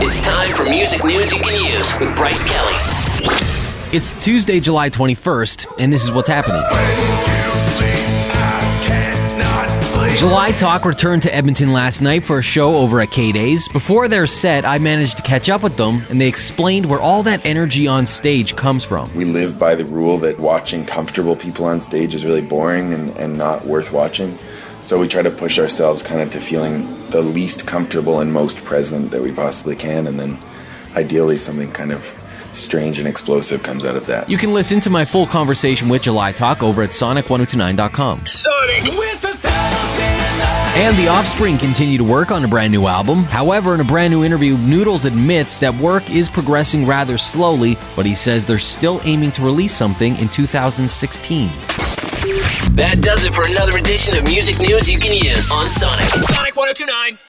It's time for music news you can use with Bryce Kelly. It's Tuesday, July 21st, and this is what's happening. July Talk returned to Edmonton last night for a show over at K-Days. Before their set, I managed to catch up with them, and they explained where all that energy on stage comes from. We live by the rule that watching comfortable people on stage is really boring and not worth watching. So we try to push ourselves kind of to feeling the least comfortable and most present that we possibly can, and then ideally something kind of strange and explosive comes out of that. You can listen to my full conversation with July Talk over at Sonic1029.com. Sonic With 1,000 eyes. And The Offspring continue to work on a brand new album. However, in a brand new interview, Noodles admits that work is progressing rather slowly, but he says they're still aiming to release something in 2016. That does it for another edition of music news you can use on Sonic. Sonic 102.9.